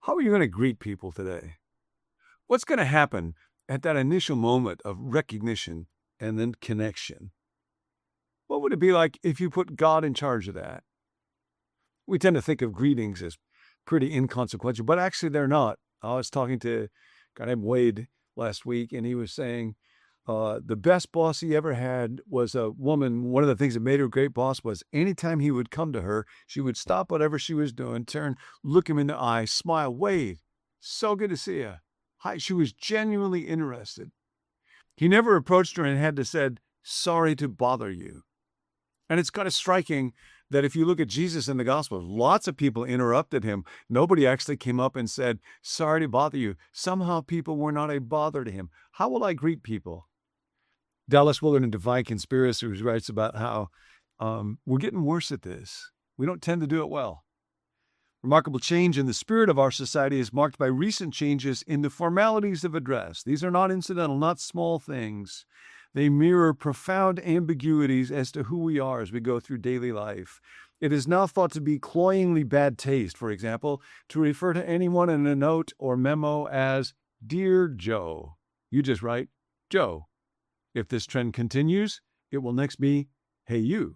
How are you going to greet people today? What's going to happen at that initial moment of recognition and then connection? What would it be like if you put God in charge of that? We tend to think of greetings as pretty inconsequential, but actually they're not. I was talking to a guy named Wade last week, and he was saying the best boss he ever had was a woman. One of the things that made her a great boss was anytime he would come to her, she would stop whatever she was doing, turn, look him in the eye, smile. Wade, so good to see you. Hi. She was genuinely interested. He never approached her and had to said, sorry to bother you. And it's kind of striking that if you look at Jesus in the Gospels, lots of people interrupted him. Nobody actually came up and said, sorry to bother you. Somehow people were not a bother to him. How will I greet people? Dallas Willard in Divine Conspiracy writes about how we're getting worse at this. We don't tend to do it well. Remarkable change in the spirit of our society is marked by recent changes in the formalities of address. These are not incidental, not small things. They mirror profound ambiguities as to who we are as we go through daily life. It is now thought to be cloyingly bad taste, for example, to refer to anyone in a note or memo as Dear Joe. You just write Joe. If this trend continues, it will next be Hey You.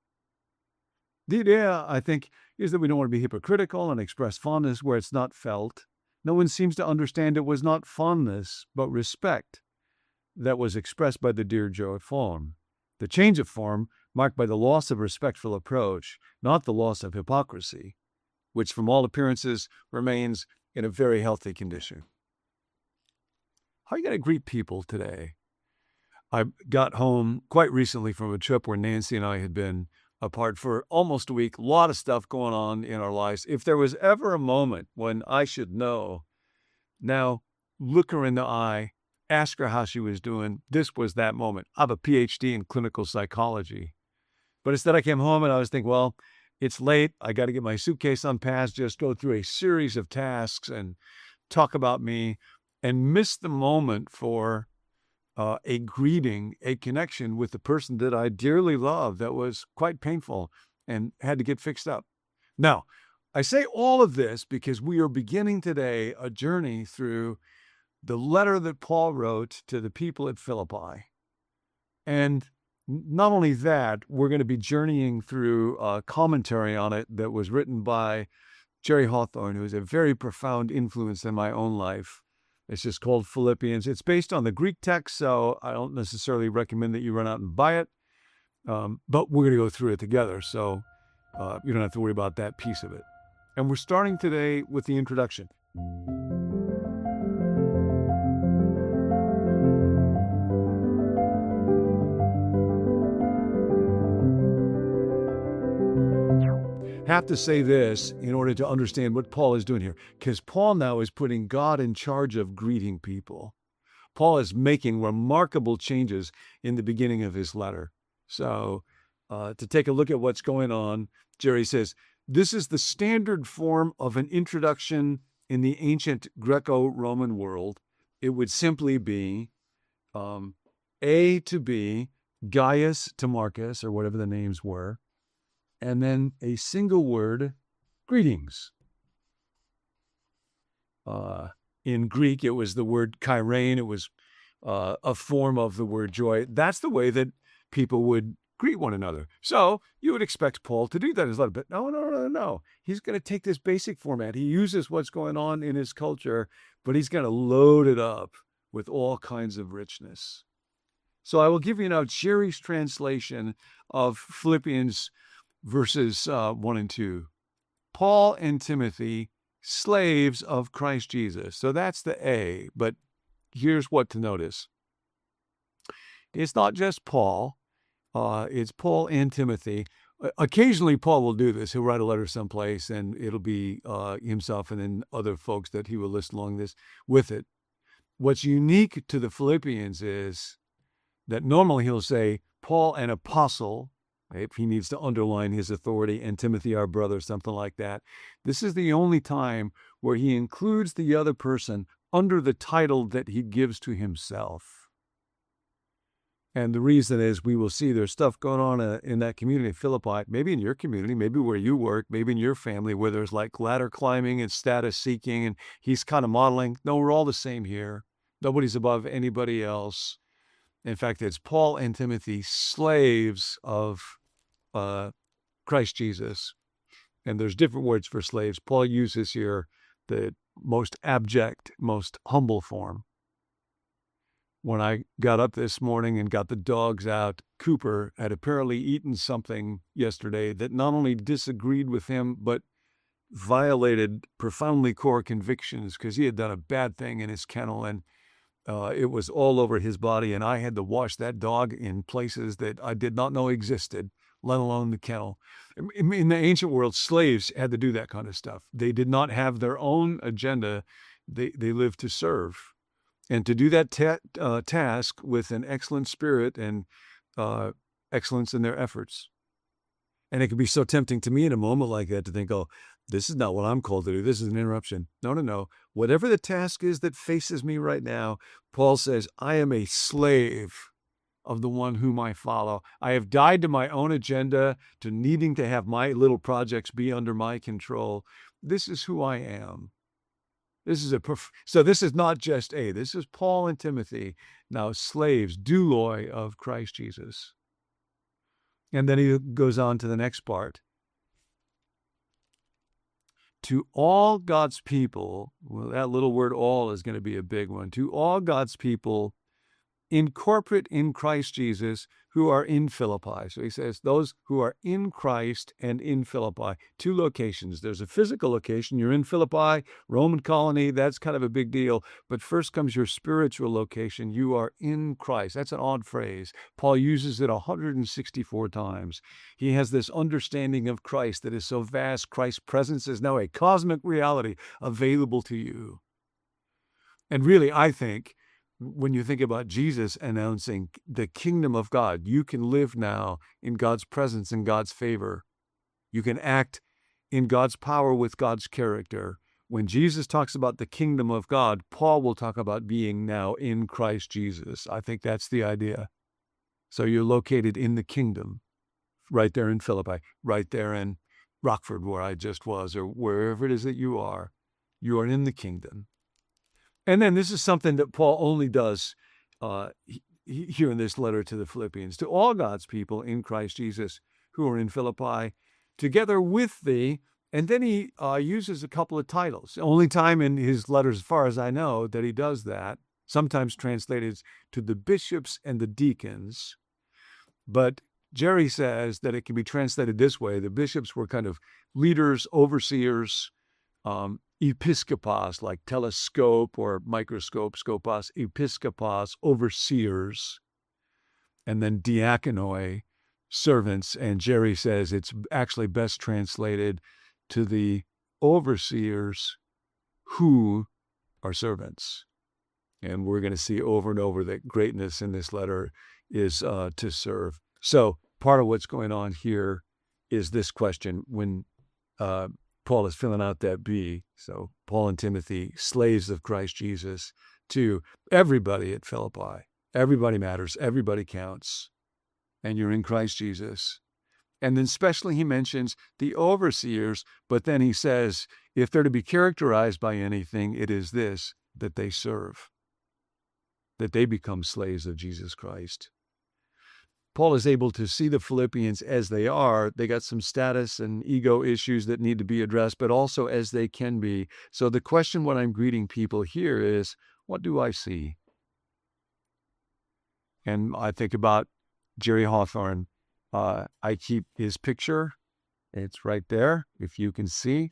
The idea, I think, is that we don't want to be hypocritical and express fondness where it's not felt. No one seems to understand it was not fondness, but respect that was expressed by the Dear Joe form. The change of form marked by the loss of respectful approach, not the loss of hypocrisy, which from all appearances remains in a very healthy condition. How are you going to greet people today? I got home quite recently from a trip where Nancy and I had been apart for almost a week. A lot of stuff going on in our lives. If there was ever a moment when I should know, now look her in the eye, ask her how she was doing. This was that moment. I have a PhD in clinical psychology. But instead I came home and I was thinking, well, it's late. I got to get my suitcase unpacked, just go through a series of tasks and talk about me and miss the moment for a greeting, a connection with the person that I dearly love that was quite painful and had to get fixed up. Now, I say all of this because we are beginning today a journey through the letter that Paul wrote to the people at Philippi. And not only that, we're going to be journeying through a commentary on it that was written by Jerry Hawthorne, who is a very profound influence in my own life. It's just called Philippians. It's based on the Greek text, so I don't necessarily recommend that you run out and buy it. But we're going to go through it together, so you don't have to worry about that piece of it. And we're starting today with the introduction. Have to say this in order to understand what Paul is doing here, because Paul now is putting God in charge of greeting people. Paul is making remarkable changes in the beginning of his letter. So to take a look at what's going on, Jerry says, this is the standard form of an introduction in the ancient Greco-Roman world. It would simply be A to B, Gaius to Marcus, or whatever the names were, and then a single word, greetings. In Greek, it was the word chairein. It was a form of the word joy. That's the way that people would greet one another. So you would expect Paul to do that in his letter, but no. He's going to take this basic format. He uses what's going on in his culture, but he's going to load it up with all kinds of richness. So I will give you now Jerry's translation of Philippians verses 1 and 2. Paul and Timothy, slaves of Christ Jesus. So that's the A, but here's what to notice. It's not just Paul. It's Paul and Timothy. Occasionally, Paul will do this. He'll write a letter someplace, and it'll be himself and then other folks that he will list along this with it. What's unique to the Philippians is that normally he'll say, Paul, an apostle, if he needs to underline his authority, and Timothy, our brother, something like that. This is the only time where he includes the other person under the title that he gives to himself. And the reason is we will see there's stuff going on in that community of Philippi, maybe in your community, maybe where you work, maybe in your family, where there's like ladder climbing and status seeking. And he's kind of modeling, no, we're all the same here. Nobody's above anybody else. In fact, it's Paul and Timothy, slaves of Christ Jesus. And there's different words for slaves. Paul uses here the most abject, most humble form. When I got up this morning and got the dogs out, Cooper had apparently eaten something yesterday that not only disagreed with him, but violated profoundly core convictions, because he had done a bad thing in his kennel, and it was all over his body, and I had to wash that dog in places that I did not know existed, let alone the kennel. In the ancient world, slaves had to do that kind of stuff. They did not have their own agenda. They lived to serve. And to do that task with an excellent spirit and excellence in their efforts. And it can be so tempting to me in a moment like that to think, oh, this is not what I'm called to do. This is an interruption. No. Whatever the task is that faces me right now, Paul says, I am a slave of the one whom I follow. I have died to my own agenda, to needing to have my little projects be under my control. This is who I am. So this is not just this is Paul and Timothy, now slaves, douloi of Christ Jesus. And then he goes on to the next part. To all God's people, well, that little word all is going to be a big one. To all God's people, incorporate in Christ Jesus, who are in Philippi. So he says those who are in Christ and in Philippi. Two locations. There's a physical location. You're in Philippi, Roman colony. That's kind of a big deal. But first comes your spiritual location. You are in Christ. That's an odd phrase. Paul uses it 164 times. He has this understanding of Christ that is so vast. Christ's presence is now a cosmic reality available to you. And really, I think, when you think about Jesus announcing the kingdom of God, you can live now in God's presence and God's favor. You can act in God's power with God's character. When Jesus talks about the kingdom of God, Paul will talk about being now in Christ Jesus. I think that's the idea. So you're located in the kingdom, right there in Philippi, right there in Rockford, where I just was, or wherever it is that you are in the kingdom. And then this is something that Paul only does here in this letter to the Philippians. To all God's people in Christ Jesus who are in Philippi, together with thee. And then he uses a couple of titles. The only time in his letters, as far as I know, that he does that, sometimes translated to the bishops and the deacons. But Jerry says that it can be translated this way. The bishops were kind of leaders, overseers, episkopos, like telescope or microscope, skopos, episkopos, overseers, and then diakonoi, servants. And Jerry says it's actually best translated to the overseers who are servants. And we're going to see over and over that greatness in this letter is to serve. So part of what's going on here is this question when Paul is filling out that B. So Paul and Timothy, slaves of Christ Jesus, to everybody at Philippi. Everybody matters. Everybody counts. And you're in Christ Jesus. And then especially he mentions the overseers, but then he says, if they're to be characterized by anything, it is this, that they serve, that they become slaves of Jesus Christ. Paul is able to see the Philippians as they are. They got some status and ego issues that need to be addressed, but also as they can be. So the question when I'm greeting people here is, what do I see? And I think about Jerry Hawthorne. I keep his picture. It's right there, if you can see.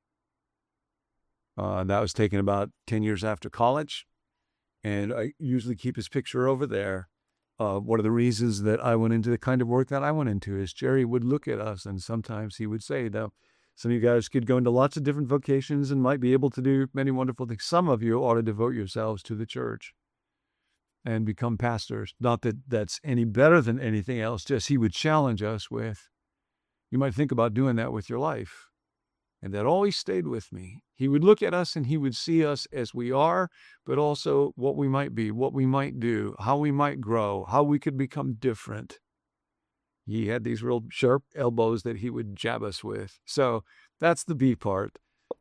That was taken about 10 years after college. And I usually keep his picture over there. One of the reasons that I went into the kind of work that I went into is Jerry would look at us and sometimes he would say, now, some of you guys could go into lots of different vocations and might be able to do many wonderful things. Some of you ought to devote yourselves to the church and become pastors. Not that that's any better than anything else, just he would challenge us with, you might think about doing that with your life. And that always stayed with me. He would look at us and he would see us as we are, but also what we might be, what we might do, how we might grow, how we could become different. He had these real sharp elbows that he would jab us with. So that's the B part.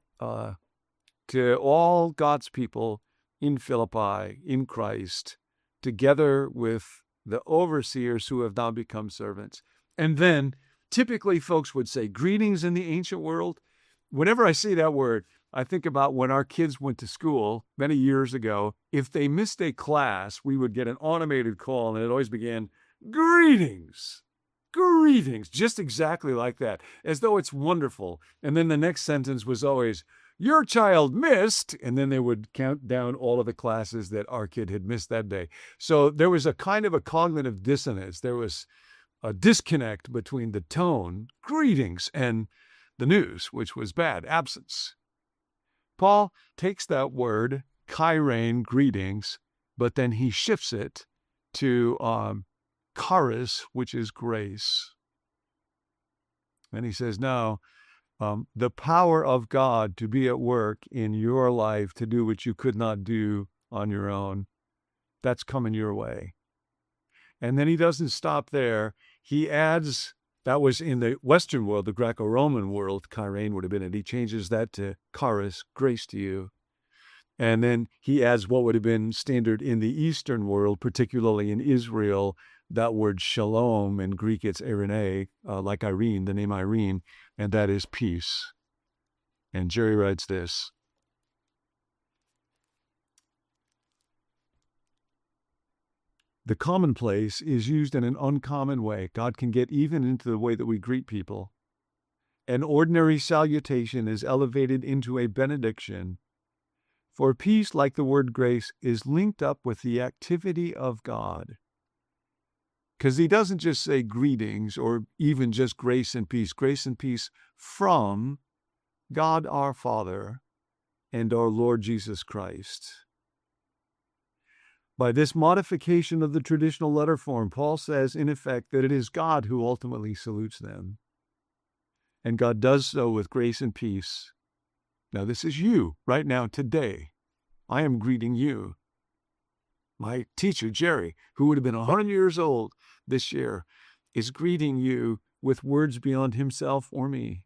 To all God's people in Philippi, in Christ, together with the overseers who have now become servants. And then typically folks would say greetings in the ancient world. Whenever I see that word, I think about when our kids went to school many years ago. If they missed a class, we would get an automated call, and it always began, greetings, greetings, just exactly like that, as though it's wonderful. And then the next sentence was always, your child missed, and then they would count down all of the classes that our kid had missed that day. So there was a kind of a cognitive dissonance. There was a disconnect between the tone, greetings, and the news, which was bad, absence. Paul takes that word, kairein, greetings, but then he shifts it to charis, which is grace. And he says, no, the power of God to be at work in your life to do what you could not do on your own, that's coming your way. And then he doesn't stop there. He adds, that was in the Western world, the Greco-Roman world, kairein would have been it. He changes that to charis, grace to you. And then he adds what would have been standard in the Eastern world, particularly in Israel, that word shalom. In Greek it's eirene, like Irene, the name Irene, and that is peace. And Jerry writes this. The commonplace is used in an uncommon way. God can get even into the way that we greet people. An ordinary salutation is elevated into a benediction. For peace, like the word grace, is linked up with the activity of God. Because he doesn't just say greetings or even just grace and peace from God our Father and our Lord Jesus Christ. By this modification of the traditional letter form, Paul says, in effect, that it is God who ultimately salutes them. And God does so with grace and peace. Now, this is you, right now, today. I am greeting you. My teacher, Jerry, who would have been 100 years old this year, is greeting you with words beyond himself or me.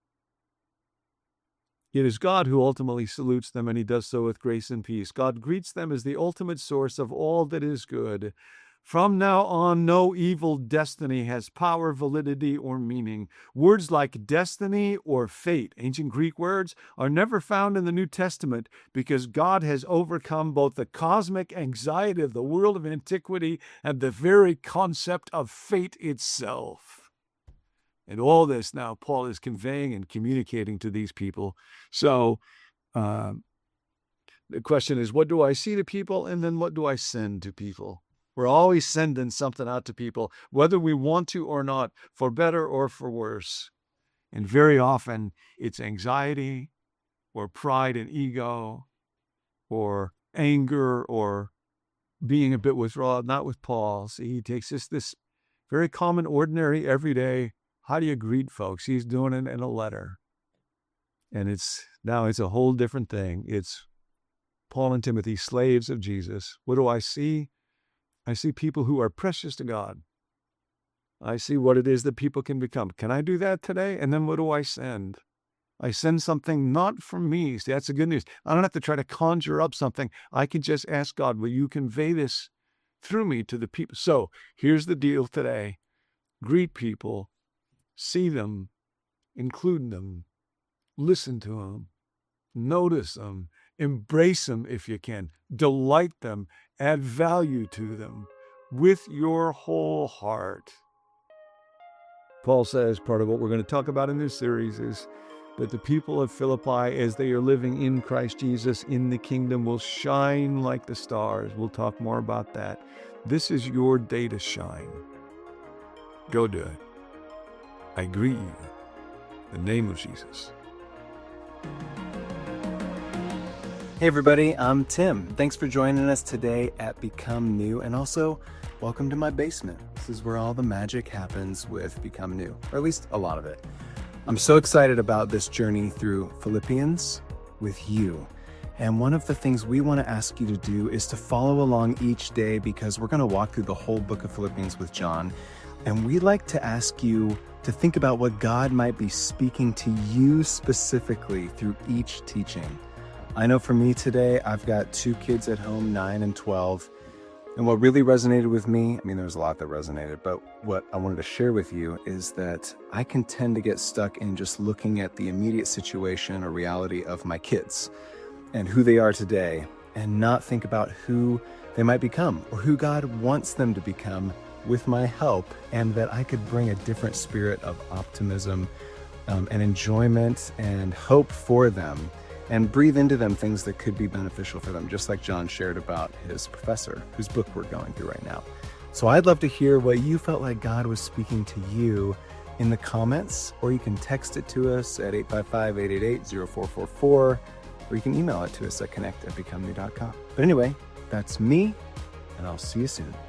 It is God who ultimately salutes them, and he does so with grace and peace. God greets them as the ultimate source of all that is good. From now on, no evil destiny has power, validity, or meaning. Words like destiny or fate, ancient Greek words, are never found in the New Testament because God has overcome both the cosmic anxiety of the world of antiquity and the very concept of fate itself. And all this now Paul is conveying and communicating to these people. So the question is, what do I see to people? And then what do I send to people? We're always sending something out to people, whether we want to or not, for better or for worse. And very often it's anxiety or pride and ego or anger or being a bit withdrawn, not with Paul. See, he takes this very common, ordinary, everyday, how do you greet folks? He's doing it in a letter. And it's a whole different thing. It's Paul and Timothy, slaves of Jesus. What do I see? I see people who are precious to God. I see what it is that people can become. Can I do that today? And then what do I send? I send something not from me. See, that's the good news. I don't have to try to conjure up something. I can just ask God, will you convey this through me to the people? So here's the deal today. Greet people. See them, include them, listen to them, notice them, embrace them if you can, delight them, add value to them with your whole heart. Paul says part of what we're going to talk about in this series is that the people of Philippi, as they are living in Christ Jesus in the kingdom, will shine like the stars. We'll talk more about that. This is your day to shine. Go do it. I greet you in the name of Jesus. Hey everybody, I'm Tim. Thanks for joining us today at Become New, and also welcome to my basement. This is where all the magic happens with Become New, or at least a lot of it. I'm so excited about this journey through Philippians with you. And one of the things we want to ask you to do is to follow along each day, because we're going to walk through the whole book of Philippians with John. And we'd like to ask you to think about what God might be speaking to you specifically through each teaching. I know for me today, I've got 2 kids at home, 9 and 12. And what really resonated with me, there's a lot that resonated, but what I wanted to share with you is that I can tend to get stuck in just looking at the immediate situation or reality of my kids and who they are today, and not think about who they might become or who God wants them to become with my help, and that I could bring a different spirit of optimism and enjoyment and hope for them, and breathe into them things that could be beneficial for them, just like John shared about his professor, whose book we're going through right now. So I'd love to hear what you felt like God was speaking to you in the comments, or you can text it to us at 855-888-0444, or you can email it to us at connect@becomenew.com. But anyway, that's me, and I'll see you soon.